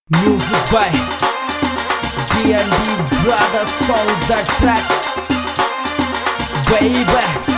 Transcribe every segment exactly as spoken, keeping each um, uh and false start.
Music by D and D Brothers, song that track, baby.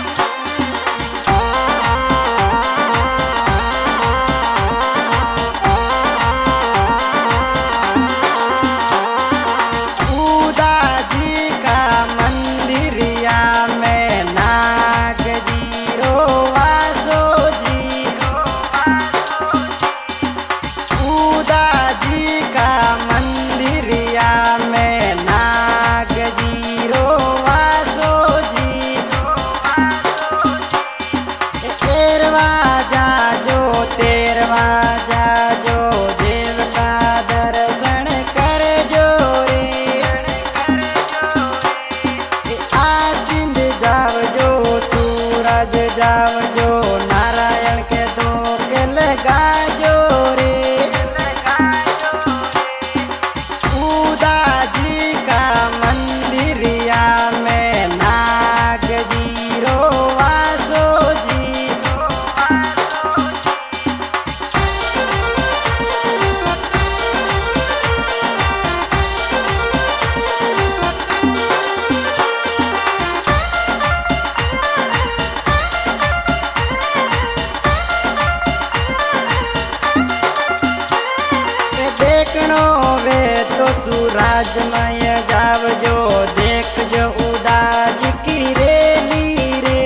सूरजमय जावजो देख जो उदाज की रेली रे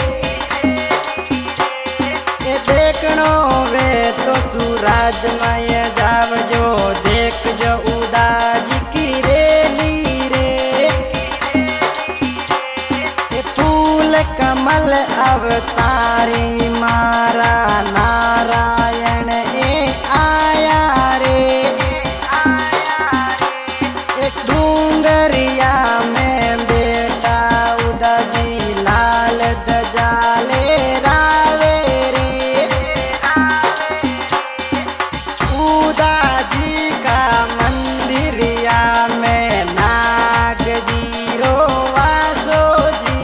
ए देखनो वे तो सूरजमय जावजो देख जो उदाज की रेली रे ए फूल कमल अवतारी मारा नारायण ए आया रे डूंगरिया में बेटा उदाजी लाल दजाले रावे रे उदाजी का मंदिरिया में नाग जीरो वासो जी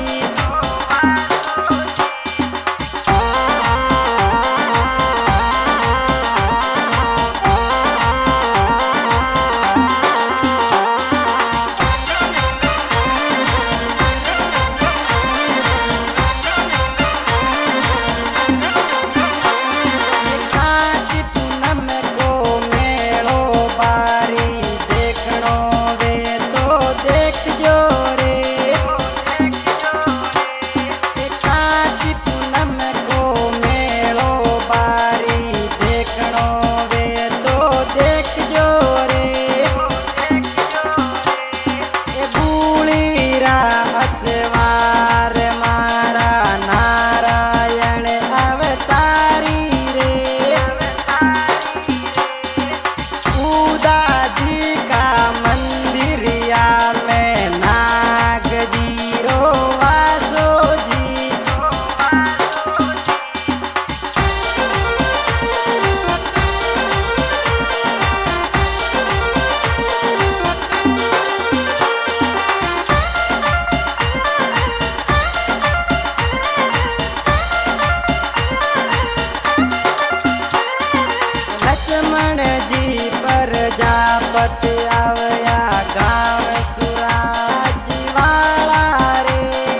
प्रजापति आवया गाँव सुराज वाला रे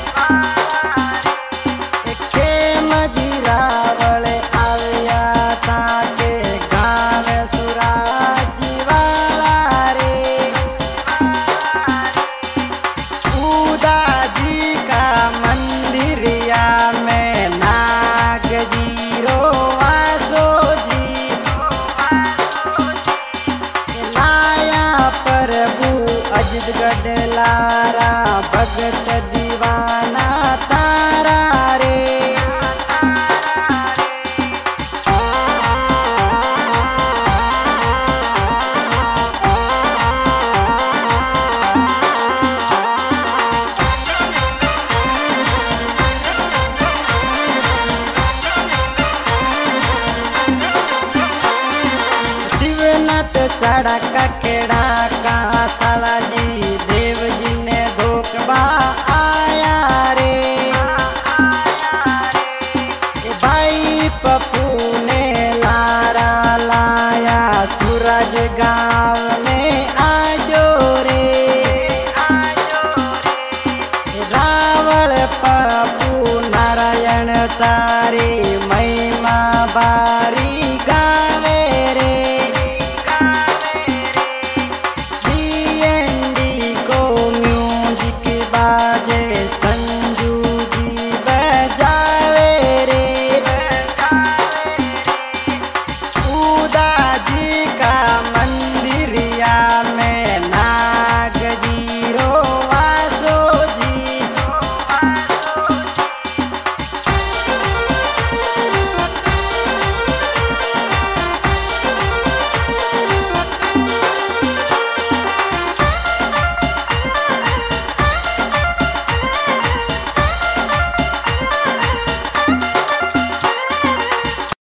खेम जीरावल आवया ताके गाँव सुराज वाला रे उदाजी का मंदिरिया में नाग जीरो वासो जी प्रभु अजित गडलारा भगत दीवाना तारा रे शिवनाथ चढ़ा केड़ा का साला जी देव जी ने धोखबा आया रे भाई पप्पू ने लारा लाया सूरज गाँव